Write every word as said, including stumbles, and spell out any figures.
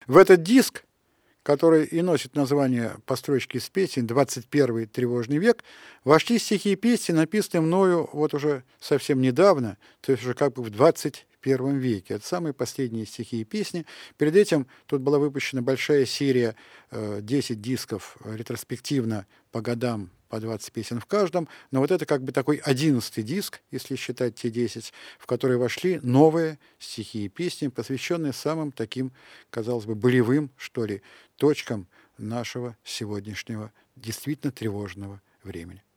В этот диск, который и носит название по строчке из песен «двадцать первый тревожный век», вошли стихи и песни, написанные мною вот уже совсем недавно, то есть уже как бы в двадцать первом веке. Это самые последние стихи и песни. Перед этим тут была выпущена большая серия, десять дисков ретроспективно по годам, по двадцать песен в каждом, но вот это как бы такой одиннадцатый диск, если считать те десять, в которые вошли новые стихи и песни, посвященные самым таким, казалось бы, болевым, что ли, точкам нашего сегодняшнего действительно тревожного времени.